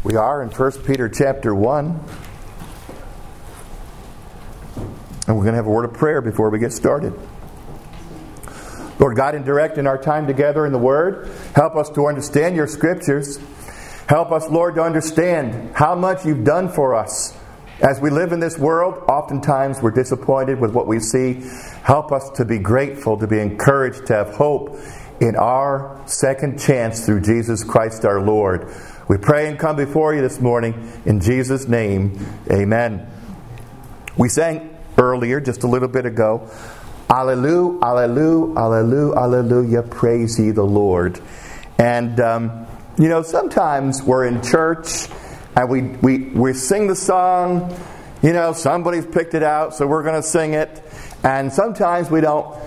We are in 1 Peter chapter 1. And we're going to have a word of prayer before we get started. Lord God, and direct in our time together in the Word, help us to understand your Scriptures. Help us, Lord, to understand how much you've done for us. As we live in this world, oftentimes we're disappointed with what we see. Help us to be grateful, to be encouraged, to have hope in our second chance through Jesus Christ our Lord. We pray and come before you this morning in Jesus' name. Amen. We sang earlier, just a little bit ago, Alleluia, Alleluia, Alleluia, Alleluia, praise ye the Lord. And, sometimes we're in church and we sing the song, somebody's picked it out, so we're going to sing it. And sometimes we don't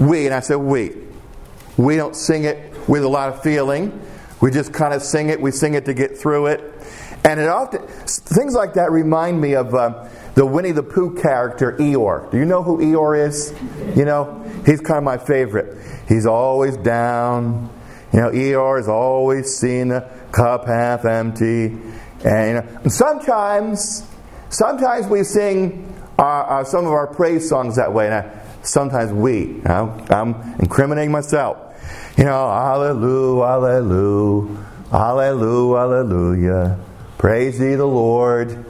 sing it with a lot of feeling. We just kind of sing it. We sing it to get through it. And things like that remind me of the Winnie the Pooh character, Eeyore. Do you know who Eeyore is? He's kind of my favorite. He's always down. Eeyore is always seeing the cup half empty. And sometimes we sing some of our praise songs that way. And sometimes I'm incriminating myself. Hallelujah, hallelujah, hallelujah, hallelujah. Praise ye the Lord.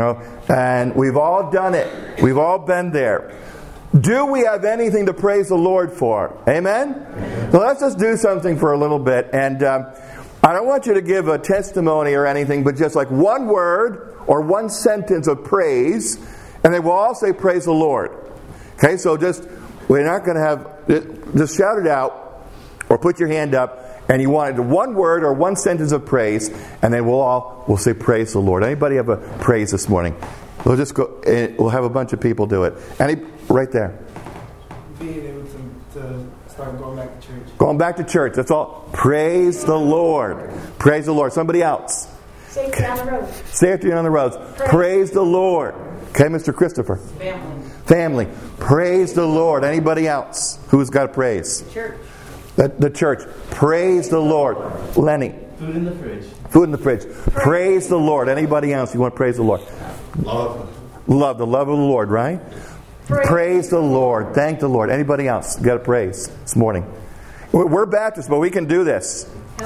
And we've all done it. We've all been there. Do we have anything to praise the Lord for? Amen? So let's just do something for a little bit. And I don't want you to give a testimony or anything, but just like one word or one sentence of praise, and they will all say praise the Lord. Okay, so we're not going to just shout it out or put your hand up, and you wanted one word or one sentence of praise, and then we'll say praise the Lord. Anybody have a praise this morning? We'll just go. We'll have a bunch of people do it. Right there. Being able to start going back to church. Going back to church. That's all. Praise the Lord. Praise the Lord. Somebody else. Safety on the road. Safety on the roads. Praise the Lord. Okay, Mr. Christopher. Family. Praise the Lord. Anybody else who's got praise? Church. The church. Praise the Lord. Lenny. Food in the fridge. Food in the fridge. Praise the Lord. Anybody else you want to praise the Lord? Love. The love of the Lord, right? Praise the Lord. Thank the Lord. Anybody else got a praise this morning? We're Baptists, but we can do this.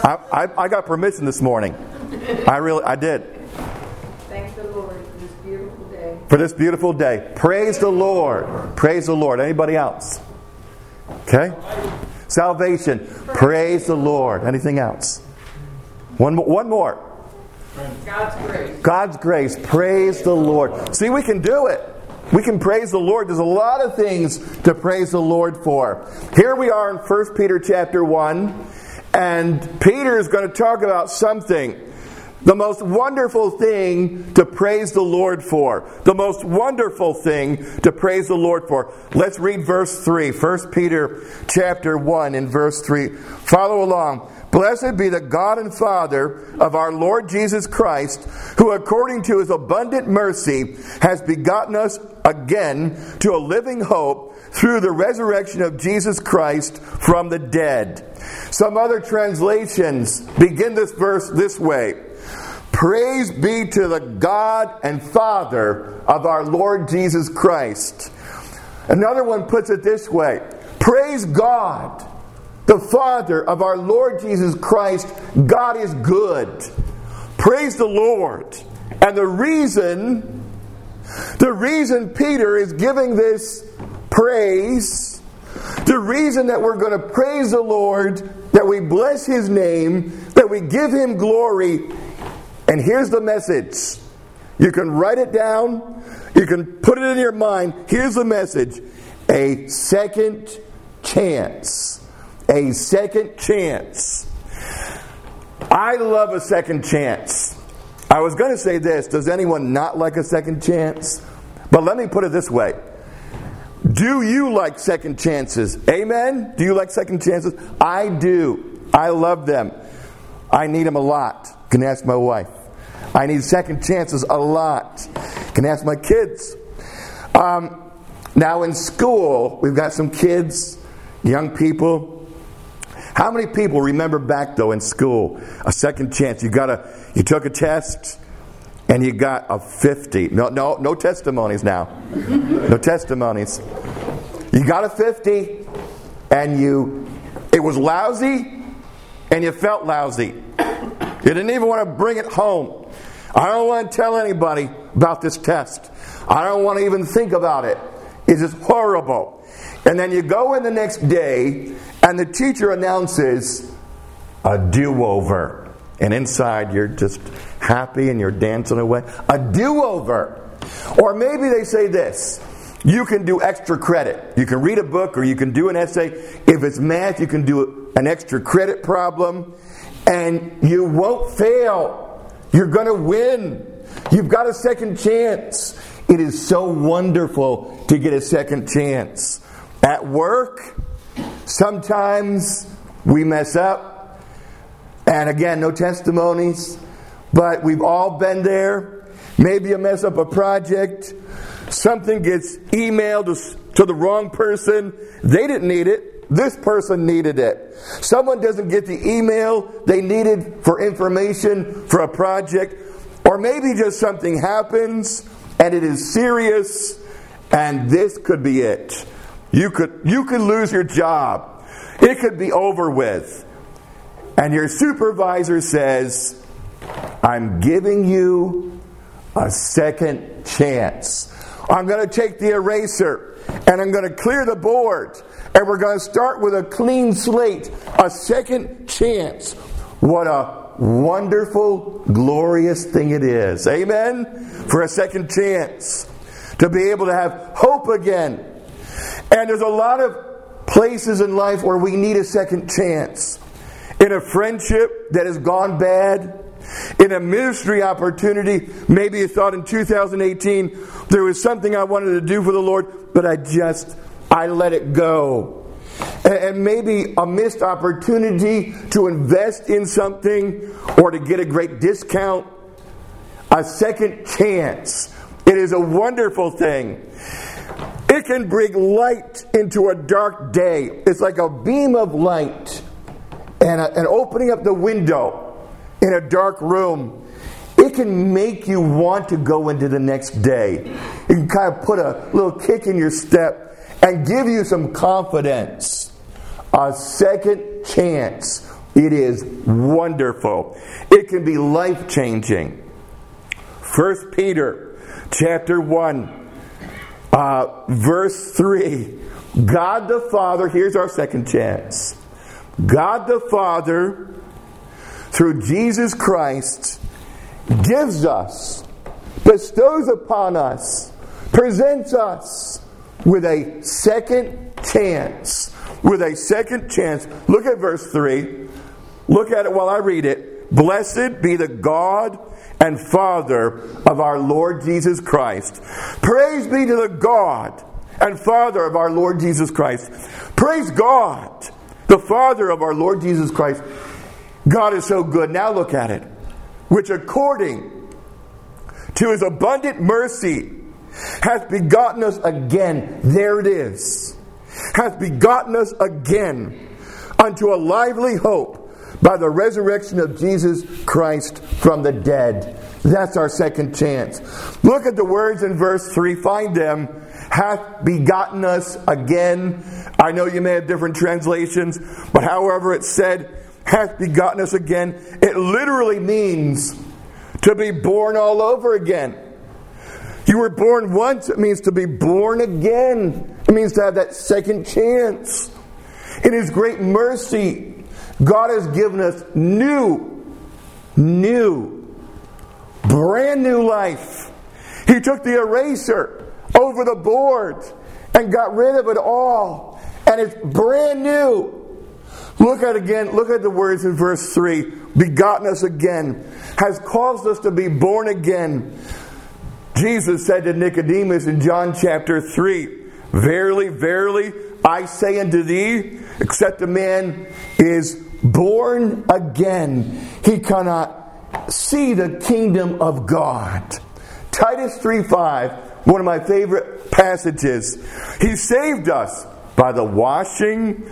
I got permission this morning. I did. Thank the Lord for this beautiful day. For this beautiful day. Praise the Lord. Praise the Lord. Anybody else? Okay? Salvation. Praise the Lord. Anything else? One more. God's grace. God's grace. Praise the Lord. See, we can do it. We can praise the Lord. There's a lot of things to praise the Lord for. Here we are in 1 Peter chapter 1, and Peter is going to talk about something. The most wonderful thing to praise the Lord for. The most wonderful thing to praise the Lord for. Let's read verse 3. 1 Peter chapter 1 in verse 3. Follow along. Blessed be the God and Father of our Lord Jesus Christ, who according to His abundant mercy has begotten us again to a living hope through the resurrection of Jesus Christ from the dead. Some other translations begin this verse this way. Praise be to the God and Father of our Lord Jesus Christ. Another one puts it this way. Praise God, the Father of our Lord Jesus Christ. God is good. Praise the Lord. And the reason Peter is giving this praise, the reason that we're going to praise the Lord, that we bless His name, that we give Him glory. And here's the message. You can write it down. You can put it in your mind. Here's the message. A second chance. A second chance. I love a second chance. I was going to say this. Does anyone not like a second chance? But let me put it this way. Do you like second chances? Amen? Do you like second chances? I do. I love them. I need them a lot. You can ask my wife. I need second chances a lot. You can ask my kids. Now in school, we've got some kids, young people. How many people remember back, though, in school, a second chance? You took a test, and you got a 50. No testimonies now. No testimonies. You got a 50, and it was lousy, and you felt lousy. You didn't even want to bring it home. I don't want to tell anybody about this test. I don't want to even think about it. It's just horrible. And then you go in the next day, and the teacher announces a do-over. And inside you're just happy and you're dancing away. A do-over. Or maybe they say this. You can do extra credit. You can read a book or you can do an essay. If it's math, you can do an extra credit problem. And you won't fail. You're going to win. You've got a second chance. It is so wonderful to get a second chance. At work, sometimes we mess up. And again, no testimonies. But we've all been there. Maybe you mess up a project. Something gets emailed to the wrong person. They didn't need it. This person needed it. Someone doesn't get the email they needed for information for a project. Or maybe just something happens and it is serious, and this could be it. You could lose your job. It could be over with. And your supervisor says, I'm giving you a second chance. I'm going to take the eraser and I'm going to clear the board. And we're going to start with a clean slate. A second chance. What a wonderful, glorious thing it is. Amen? For a second chance. To be able to have hope again. And there's a lot of places in life where we need a second chance. In a friendship that has gone bad. In a ministry opportunity. Maybe you thought in 2018 there was something I wanted to do for the Lord, but I let it go. And maybe a missed opportunity to invest in something or to get a great discount. A second chance. It is a wonderful thing. It can bring light into a dark day. It's like a beam of light and opening up the window in a dark room. It can make you want to go into the next day. It can kind of put a little kick in your step and give you some confidence. A second chance. It is wonderful. It can be life-changing. 1 Peter chapter 1, verse 3. God the Father, here's our second chance. God the Father, through Jesus Christ, gives us, bestows upon us, presents us with a second chance. With a second chance. Look at verse 3. Look at it while I read it. Blessed be the God and Father of our Lord Jesus Christ. Praise be to the God and Father of our Lord Jesus Christ. Praise God, the Father of our Lord Jesus Christ. God is so good. Now look at it. Which according to His abundant mercy hath begotten us again. There it is. Hath begotten us again unto a lively hope by the resurrection of Jesus Christ from the dead. That's our second chance. Look at the words in verse 3. Find them. Hath begotten us again. I know you may have different translations, but however it's said, hath begotten us again. It literally means to be born all over again. You were born once, it means to be born again. It means to have that second chance. In His great mercy, God has given us new, brand new life. He took the eraser over the board and got rid of it all. And it's brand new. Look at the words in verse 3. Begotten us again. Has caused us to be born again. Jesus said to Nicodemus in John chapter 3, Verily, verily, I say unto thee, except a man is born again, he cannot see the kingdom of God. Titus 3:5, one of my favorite passages. He saved us by the washing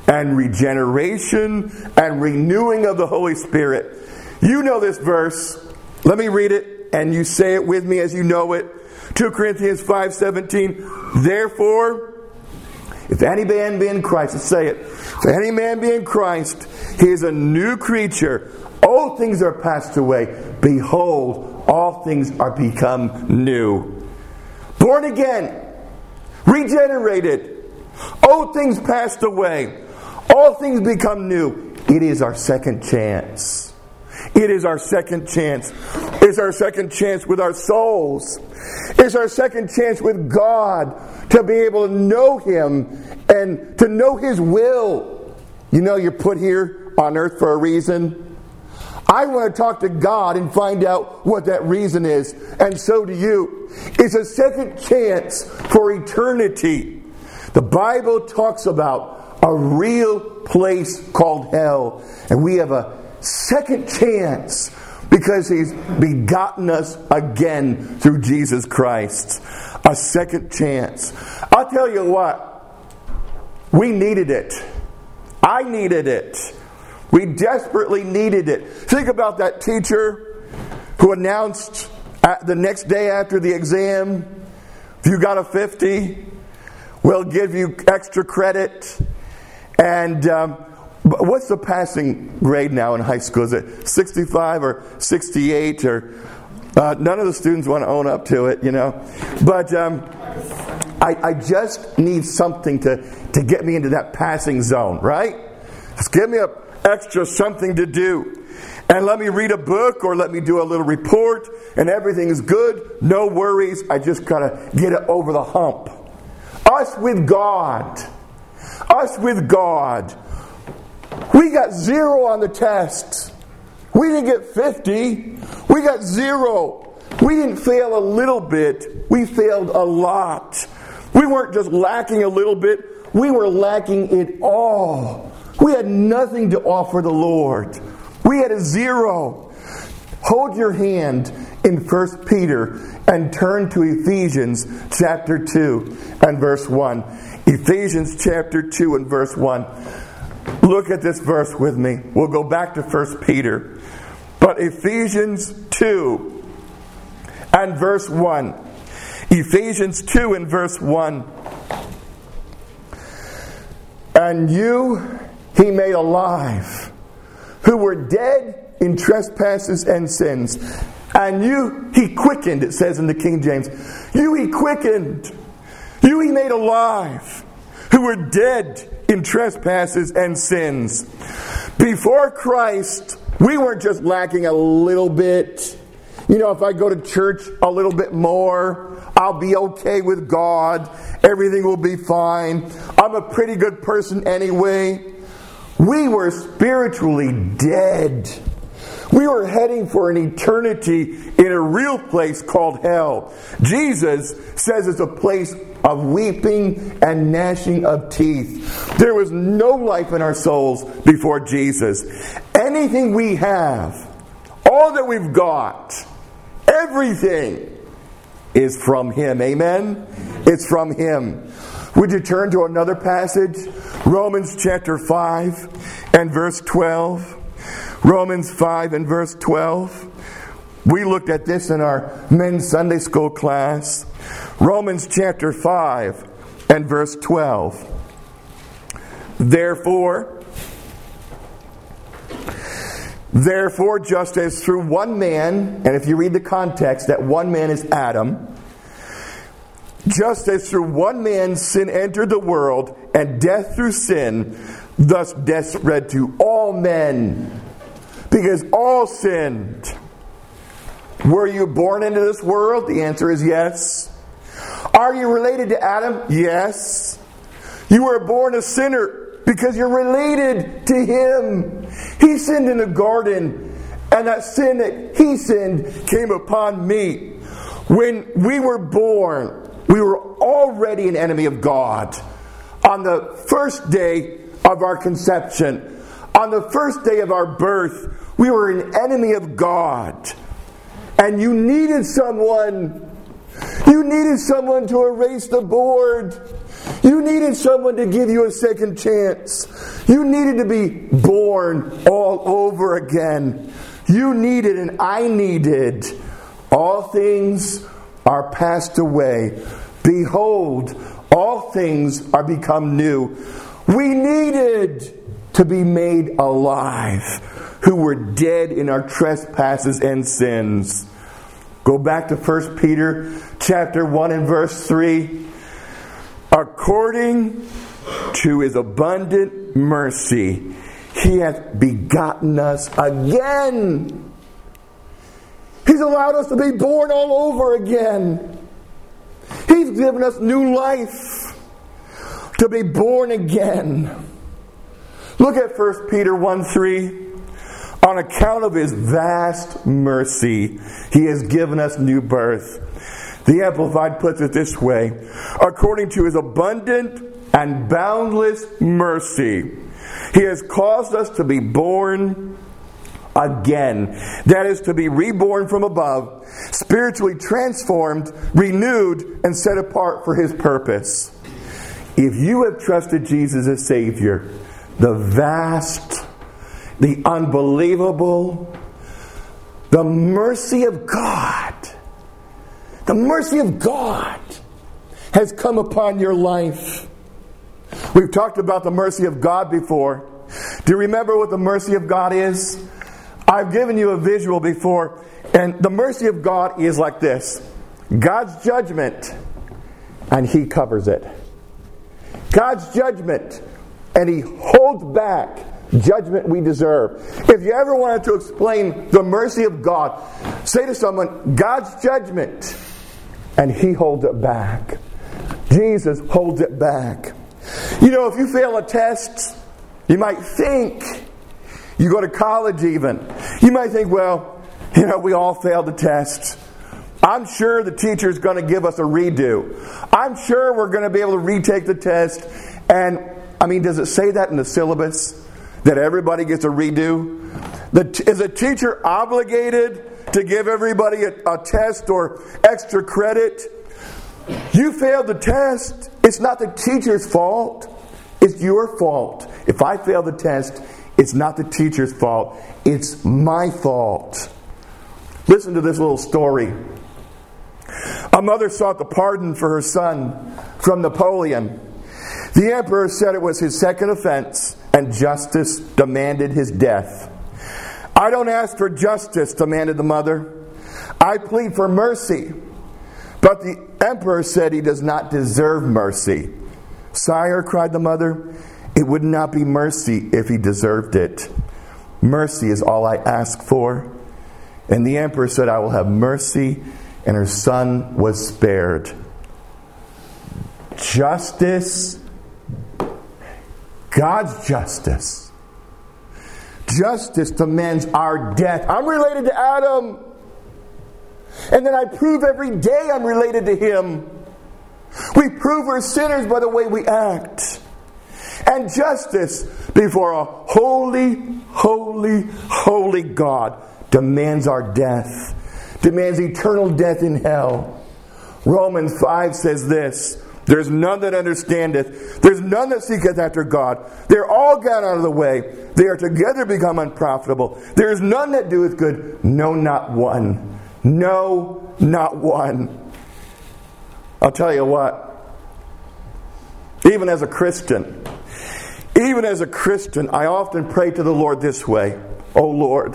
and regeneration and renewing of the Holy Spirit. You know this verse. Let me read it, and you say it with me as you know it. 2 Corinthians 5:17. Therefore, if any man be in Christ, let's say it. If any man be in Christ, he is a new creature. Old things are passed away. Behold, all things are become new. Born again. Regenerated. Old things passed away. All things become new. It is our second chance. It is our second chance. It's our second chance with our souls. It's our second chance with God to be able to know Him and to know His will. You know you're put here on earth for a reason. I want to talk to God and find out what that reason is. And so do you. It's a second chance for eternity. The Bible talks about a real place called hell. And we have a second chance because He's begotten us again through Jesus Christ. A second chance. I'll tell you what. We needed it. I needed it. We desperately needed it. Think about that teacher who announced the next day after the exam, if you got a 50, we'll give you extra credit. And what's the passing grade now in high school? Is it 65 or 68? Or none of the students want to own up to it, you know. But I just need something to get me into that passing zone, right? Just give me a extra something to do. And let me read a book or let me do a little report and everything is good. No worries. I just gotta get it over the hump. Us with God. Us with God. We got 0 on the test. We didn't get 50. We got 0. We didn't fail a little bit. We failed a lot. We weren't just lacking a little bit. We were lacking it all. We had nothing to offer the Lord. We had a 0. Hold your hand in 1 Peter and turn to Ephesians chapter 2 and verse 1. Ephesians chapter 2 and verse 1. Look at this verse with me. We'll go back to 1 Peter. But Ephesians 2 and verse 1. Ephesians 2 and verse 1. And you He made alive, who were dead in trespasses and sins. And you He quickened, it says in the King James. You He quickened. You He made alive, who were dead in trespasses and sins. Before Christ, we weren't just lacking a little bit. You know, if I go to church a little bit more, I'll be okay with God. Everything will be fine. I'm a pretty good person anyway. We were spiritually dead. We were heading for an eternity in a real place called hell. Jesus says it's a place of weeping and gnashing of teeth. There was no life in our souls before Jesus. Anything we have, all that we've got, everything is from Him. Amen? It's from Him. Would you turn to another passage? Romans chapter 5 and verse 12. Romans 5 and verse 12. We looked at this in our men's Sunday school class. Romans chapter 5 and verse 12. Therefore, just as through one man, and if you read the context, that one man is Adam, just as through one man sin entered the world, and death through sin, thus death spread to all men, because all sinned. Were you born into this world? The answer is yes. Are you related to Adam? Yes. You were born a sinner because you're related to him. He sinned in the garden, and that sin that he sinned came upon me. When we were born, we were already an enemy of God. On the first day of our conception, on the first day of our birth, we were an enemy of God. And you needed someone to erase the board. You needed someone to give you a second chance. You needed to be born all over again. You needed and I needed. All things are passed away. Behold, all things are become new. We needed to be made alive, who were dead in our trespasses and sins. Go back to 1 Peter chapter 1 and verse 3. According to His abundant mercy, He hath begotten us again. He's allowed us to be born all over again. He's given us new life to be born again. Look at 1 Peter 1:3. On account of His vast mercy, He has given us new birth. The Amplified puts it this way. According to His abundant and boundless mercy, He has caused us to be born again. That is, to be reborn from above, spiritually transformed, renewed, and set apart for His purpose. If you have trusted Jesus as Savior, the vast, the unbelievable, the mercy of God, the mercy of God has come upon your life. We've talked about the mercy of God before. Do you remember what the mercy of God is? I've given you a visual before, and the mercy of God is like this. God's judgment, and He covers it. God's judgment, and He holds back judgment we deserve. If you ever wanted to explain the mercy of God, say to someone, God's judgment, and He holds it back. Jesus holds it back. You know, if you fail a test, you might think, you go to college even, you might think, well, you know, we all failed the test. I'm sure the teacher's going to give us a redo. I'm sure we're going to be able to retake the test. And, I mean, does it say that in the syllabus? That everybody gets a redo? Is a teacher obligated to give everybody a test or extra credit? You failed the test. It's not the teacher's fault. It's your fault. If I fail the test, it's not the teacher's fault. It's my fault. Listen to this little story. A mother sought the pardon for her son from Napoleon. The emperor said it was his second offense, and justice demanded his death. I don't ask for justice, demanded the mother. I plead for mercy. But the emperor said he does not deserve mercy. Sire, cried the mother, it would not be mercy if he deserved it. Mercy is all I ask for. And the emperor said, I will have mercy, and her son was spared. Justice, God's justice. Justice demands our death. I'm related to Adam. And then I prove every day I'm related to him. We prove we're sinners by the way we act. And justice before a holy, holy, holy God demands our death. Demands eternal death in hell. Romans 5 says this. There's none that understandeth. There's none that seeketh after God. They're all gone out of the way. They are together become unprofitable. There is none that doeth good. No, not one. No, not one. I'll tell you what. Even as a Christian, I often pray to the Lord this way. Oh Lord,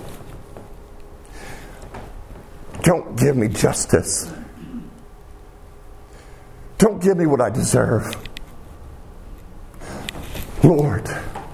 don't give me justice. Don't give me what I deserve. Lord,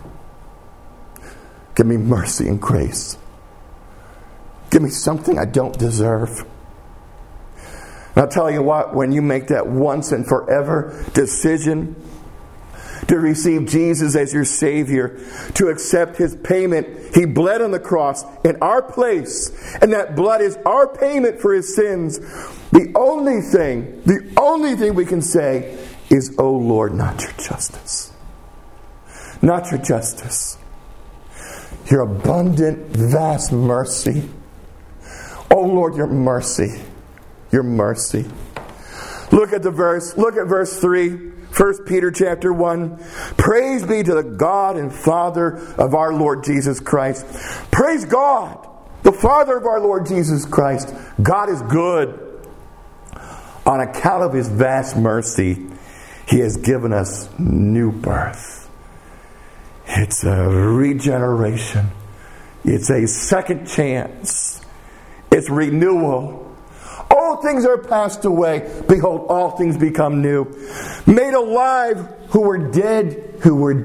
give me mercy and grace. Give me something I don't deserve. And I'll tell you what, when you make that once and forever decision to receive Jesus as your Savior, to accept His payment, He bled on the cross in our place, and that blood is our payment for His sins. The only thing we can say is, oh Lord, not your justice. Not your justice. Your abundant, vast mercy. Oh Lord, your mercy. Your mercy. Look at the verse. Look at verse 3. 1 Peter chapter 1. Praise be to the God and Father of our Lord Jesus Christ. Praise God, the Father of our Lord Jesus Christ. God is good. On account of His vast mercy, He has given us new birth. It's a regeneration. It's a second chance. It's renewal. All things are passed away. Behold, all things become new. Made alive who were dead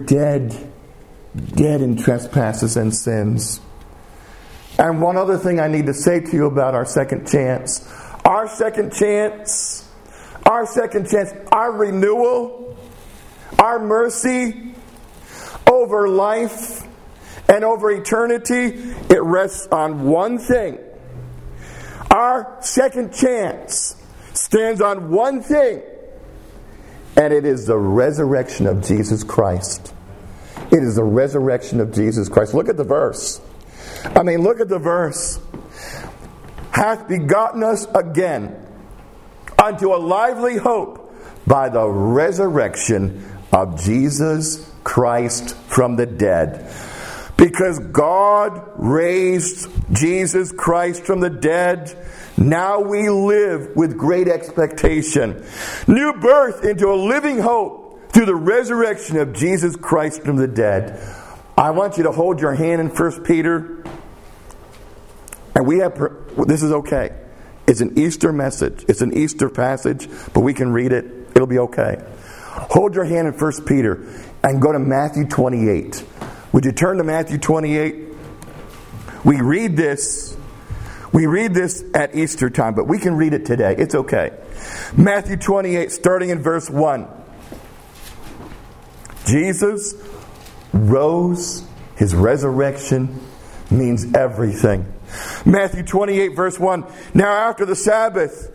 in trespasses and sins. And one other thing I need to say to you about our second chance. Our second chance, our renewal, our mercy over life and over eternity, it rests on one thing. Our second chance stands on one thing, and it is the resurrection of Jesus Christ. It is the resurrection of Jesus Christ. Look at the verse. Look at the verse. Hath begotten us again unto a lively hope by the resurrection of Jesus Christ from the dead. Because God raised Jesus Christ from the dead, now we live with great expectation. New birth into a living hope through the resurrection of Jesus Christ from the dead. I want you to hold your hand in 1 Peter. And this is okay. It's an Easter message. It's an Easter passage, but we can read it. It'll be okay. Hold your hand in 1 Peter and go to Matthew 28. Would you turn to Matthew 28? We read this at Easter time, but we can read it today. It's okay. Matthew 28, starting in verse 1. Jesus rose. His resurrection means everything. Matthew 28, verse 1. Now after the Sabbath,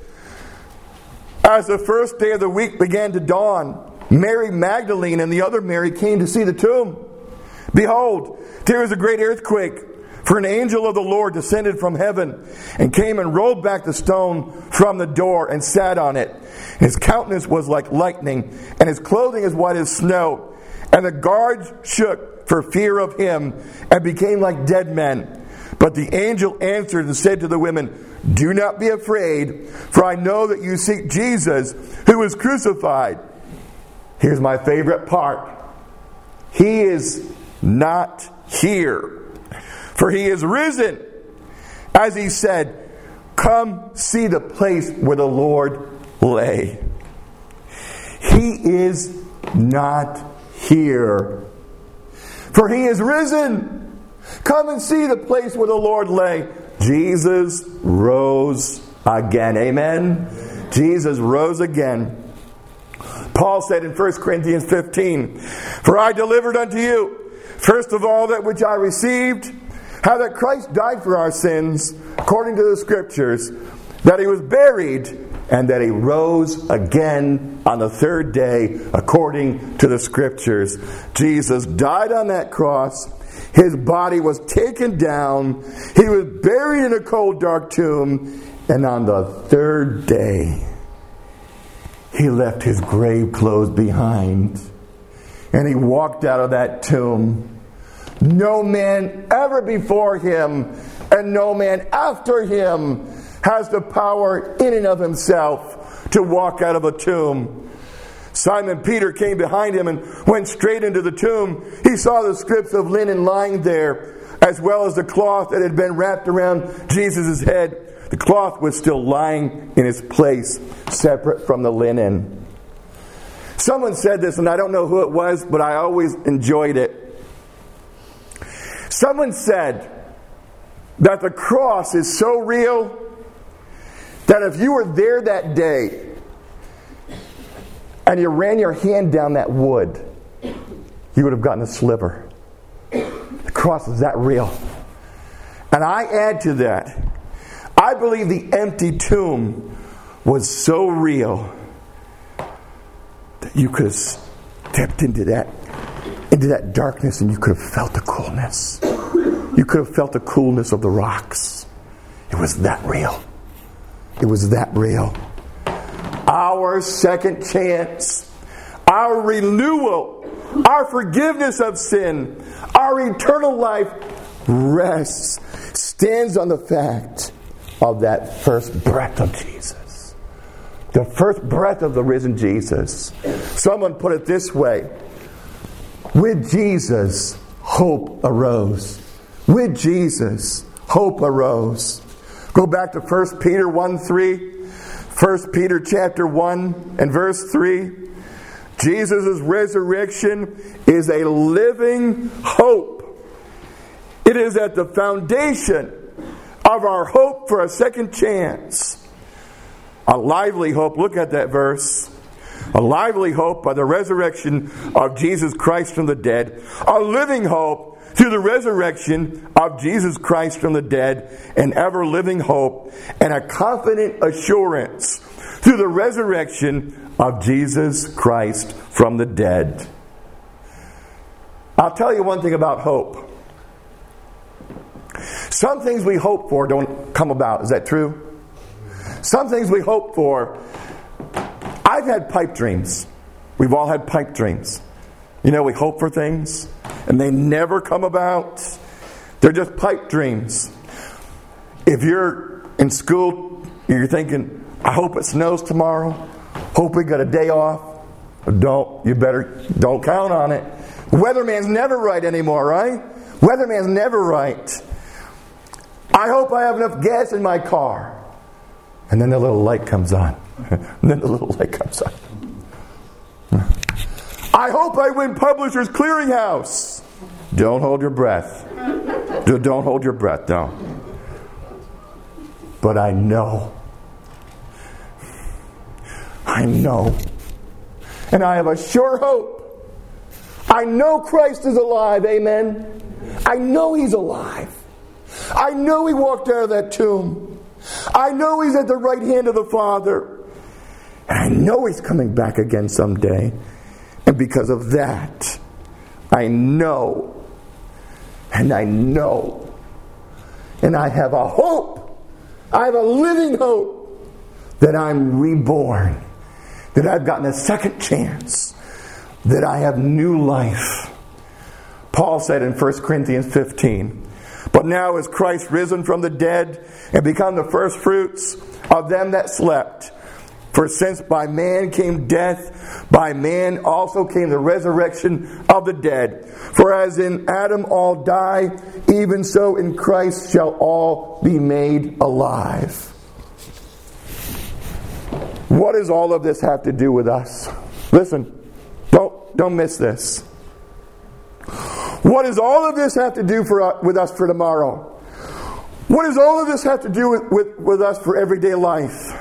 as the first day of the week began to dawn, Mary Magdalene and the other Mary came to see the tomb. Behold, there was a great earthquake, for an angel of the Lord descended from heaven and came and rolled back the stone from the door and sat on it. His countenance was like lightning, and his clothing as white as snow. And the guards shook for fear of him and became like dead men. But the angel answered and said to the women, Do not be afraid, for I know that you seek Jesus, who was crucified. Here's my favorite part. He is not here, for he is risen. As he said, Come see the place where the Lord lay. He is not here, for he is risen. Come and see the place where the Lord lay. Jesus rose again. Amen? Jesus rose again. Paul said in 1 Corinthians 15, For I delivered unto you, first of all, that which I received, how that Christ died for our sins, according to the Scriptures, that he was buried, and that he rose again on the third day, according to the Scriptures. Jesus died on that cross. His body was taken down. He was buried in a cold, dark tomb. And on the third day, he left his grave clothes behind. And he walked out of that tomb. No man ever before him and no man after him has the power in and of himself to walk out of a tomb. Simon Peter came behind him and went straight into the tomb. He saw the strips of linen lying there, as well as the cloth that had been wrapped around Jesus' head. The cloth was still lying in its place, separate from the linen. Someone said this, and I don't know who it was, but I always enjoyed it. Someone said that the cross is so real that if you were there that day and you ran your hand down that wood, you would have gotten a sliver. The cross is that real. And I add to that, I believe the empty tomb was so real that you could have stepped into that darkness and you could have felt the coolness. You could have felt the coolness of the rocks. It was that real. It was that real. Our second chance, our renewal, our forgiveness of sin, our eternal life rests, stands on the fact of that first breath of Jesus. The first breath of the risen Jesus. Someone put it this way: with Jesus, hope arose. With Jesus, hope arose. Go back to 1 Peter 1:3. 1 Peter chapter 1 and verse 3. Jesus' resurrection is a living hope. It is at the foundation of our hope for a second chance. A lively hope. Look at that verse. A lively hope by the resurrection of Jesus Christ from the dead. A living hope through the resurrection of Jesus Christ from the dead. An ever-living hope. And a confident assurance through the resurrection of Jesus Christ from the dead. I'll tell you one thing about hope. Some things we hope for don't come about. Is that true? Some things we hope for. I've had pipe dreams. We've all had pipe dreams. You know, we hope for things and they never come about. They're just pipe dreams. If you're in school, you're thinking, I hope it snows tomorrow. Hope we got a day off. Don't count on it. Weatherman's never right anymore, right? Weatherman's never right. I hope I have enough gas in my car. And then the little light comes on. I hope I win Publishers Clearinghouse. Don't hold your breath. Don't hold your breath, don't. But I know. And I have a sure hope. I know Christ is alive, amen. I know He's alive. I know He walked out of that tomb. I know He's at the right hand of the Father. And I know He's coming back again someday. And because of that, I know. And I know. And I have a hope. I have a living hope that I'm reborn. That I've gotten a second chance. That I have new life. Paul said in 1 Corinthians 15, but now is Christ risen from the dead and become the first fruits of them that slept. For since by man came death, by man also came the resurrection of the dead. For as in Adam all die, even so in Christ shall all be made alive. What does all of this have to do with us? Listen, don't miss this. What does all of this have to do with us for tomorrow? What does all of this have to do with us for everyday life?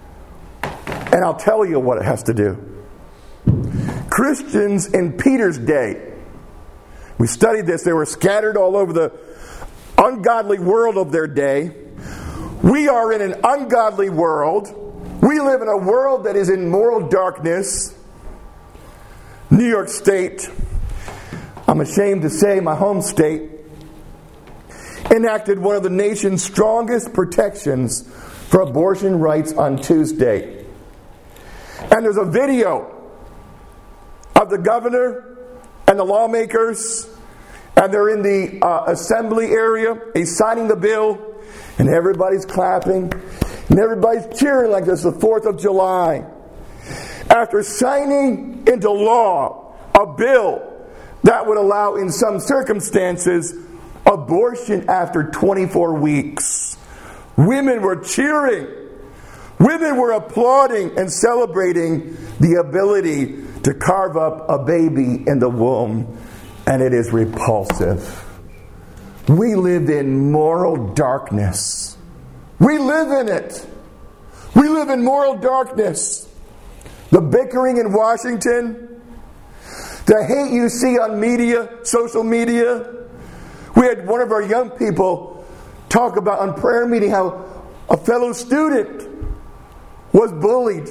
And I'll tell you what it has to do. Christians in Peter's day, we studied this, they were scattered all over the ungodly world of their day. We are in an ungodly world. We live in a world that is in moral darkness. New York State, I'm ashamed to say my home state, enacted one of the nation's strongest protections for abortion rights on Tuesday. And there's a video of the governor and the lawmakers, and they're in the assembly area. He's signing the bill, and everybody's clapping, and everybody's cheering like this is the 4th of July. After signing into law a bill that would allow, in some circumstances, abortion after 24 weeks. Women were cheering. Women were applauding and celebrating the ability to carve up a baby in the womb. And it is repulsive. We live in moral darkness. We live in it. We live in moral darkness. The bickering in Washington, the hate you see on media, social media. We had one of our young people talk about on prayer meeting how a fellow student was bullied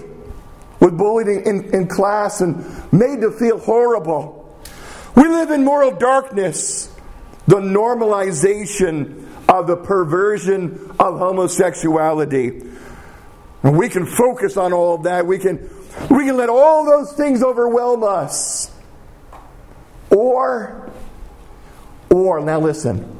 in class and made to feel horrible. We live in moral darkness. The normalization of the perversion of homosexuality. And we can focus on all of that. We can We can let all those things overwhelm us. Or, now listen.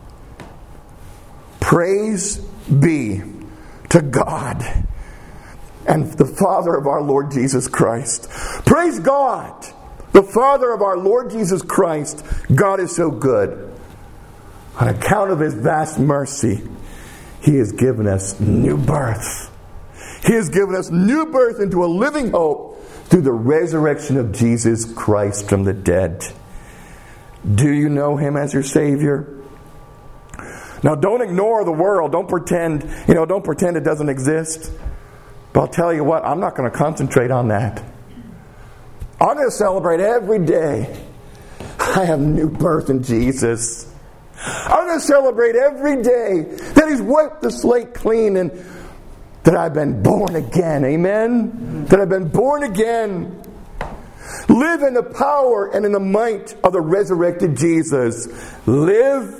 Praise be to God and the Father of our Lord Jesus Christ. Praise God, the Father of our Lord Jesus Christ. God is so good. On account of His vast mercy, He has given us new birth. He has given us new birth into a living hope through the resurrection of Jesus Christ from the dead. Do you know Him as your Savior? Now, don't ignore the world. Don't pretend it doesn't exist. But I'll tell you what, I'm not going to concentrate on that. I'm going to celebrate every day. I have new birth in Jesus. I'm going to celebrate every day that He's wiped the slate clean and that I've been born again. Amen? That I've been born again. Live in the power and in the might of the resurrected Jesus. Live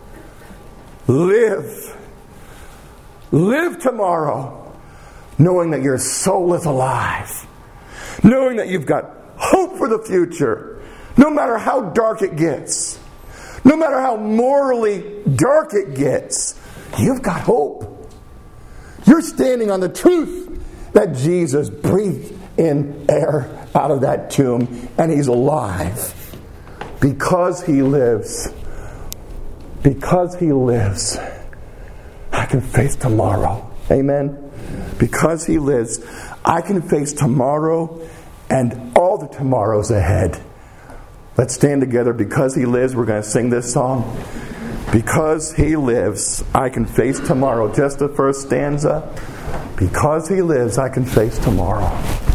tomorrow, knowing that your soul is alive. Knowing that you've got hope for the future. No matter how dark it gets. No matter how morally dark it gets. You've got hope. You're standing on the truth that Jesus breathed in air out of that tomb and He's alive. Because He lives. Because He lives, I can face tomorrow. Amen? Because He lives, I can face tomorrow and all the tomorrows ahead. Let's stand together. Because He lives, we're going to sing this song. Because He lives, I can face tomorrow. Just the first stanza. Because He lives, I can face tomorrow.